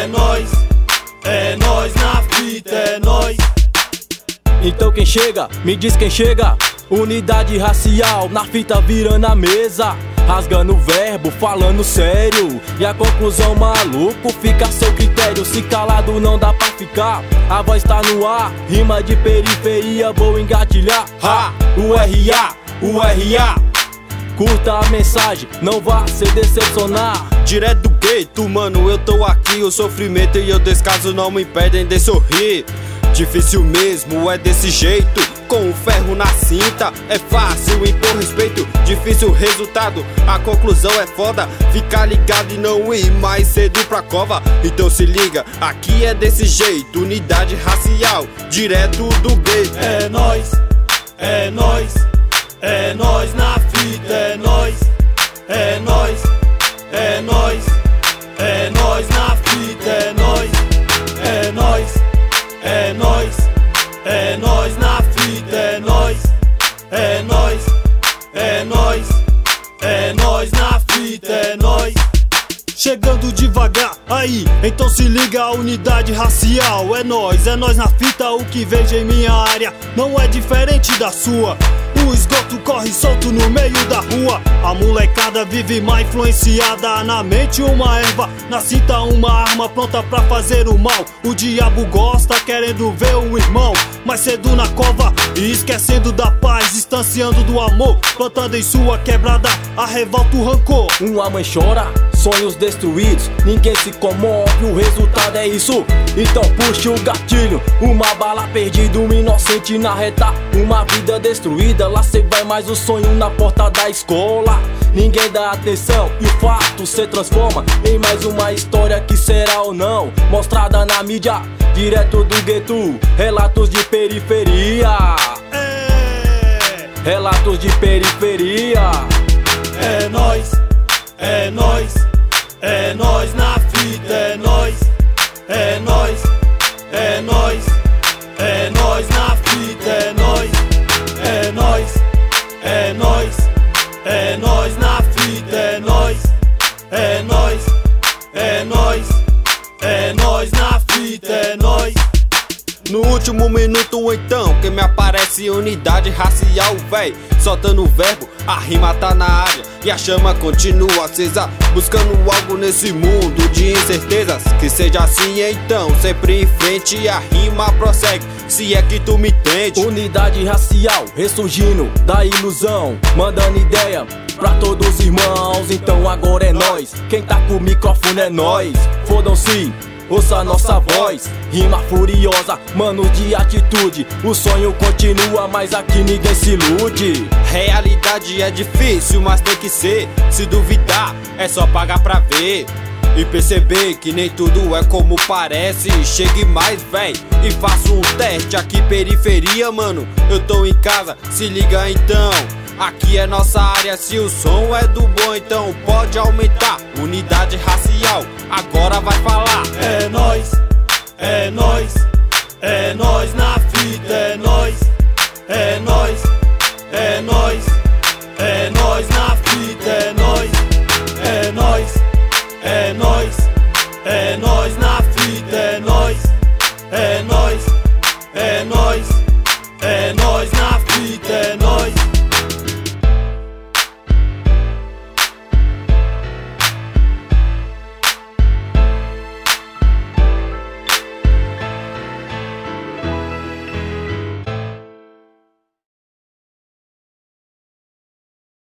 é nós na fita, é nós. Então quem chega, me diz quem chega. Unidade racial, na fita virando a mesa, rasgando o verbo, falando sério. E a conclusão, maluco, fica a seu critério. Se calado não dá pra ficar, a voz tá no ar. Rima de periferia, vou engatilhar. O R.A. Curta a mensagem, não vá se decepcionar. Direto do gueto, mano, eu tô aqui. O sofrimento e o descaso não me impedem de sorrir. Difícil mesmo, é desse jeito, com o ferro na cinta. É fácil impor respeito, difícil resultado. A conclusão é foda, ficar ligado e não ir mais cedo pra cova. Então se liga, aqui é desse jeito, unidade racial, direto do gueto. É nós na fita, é nós na fita, é nós na fita, é nós na fita, é nós. Chegando devagar, aí, então se liga a unidade racial. É nós na fita, o que vejo em minha área não é diferente da sua. O esgoto corre solto no meio da rua. A molecada vive má influenciada. Na mente uma erva, na cinta uma arma pronta pra fazer o mal. O diabo gosta querendo ver o irmão mais cedo na cova e esquecendo da paz, distanciando do amor, plantando em sua quebrada a revolta, o rancor. Uma mãe chora, sonhos destruídos, ninguém se comove, o resultado é isso. Então puxe o gatilho, uma bala perdida, um inocente na reta, uma vida destruída. Lá cê vai mais o sonho na porta da escola. Ninguém dá atenção e o fato se transforma em mais uma história que será ou não mostrada na mídia, direto do gueto, relatos de periferia. Relatos de periferia. É nós na fita, é nós na fita, é nós na fita, é nós na fita, é nós. No último minuto então, quem me aparece unidade racial, véi, soltando o verbo, a rima tá na área e a chama continua acesa, buscando algo nesse mundo de incertezas. Que seja assim então, sempre em frente, a rima prossegue, se é que tu me entende. Unidade racial, ressurgindo da ilusão, mandando ideia pra todos os irmãos. Então agora é nós, quem tá com o microfone é nós. Fodam-se, ouça a nossa voz, rima furiosa, mano de atitude. O sonho continua, mas aqui ninguém se ilude. Realidade é difícil, mas tem que ser. Se duvidar, é só pagar pra ver e perceber que nem tudo é como parece. Chegue mais, véi, e faça um teste. Aqui periferia, mano, eu tô em casa, se liga então. Aqui é nossa área, se o som é do bom, então pode aumentar. Unidade racial, agora vai falar. É nós na fita, é nós na fita, é nós na fita, é nós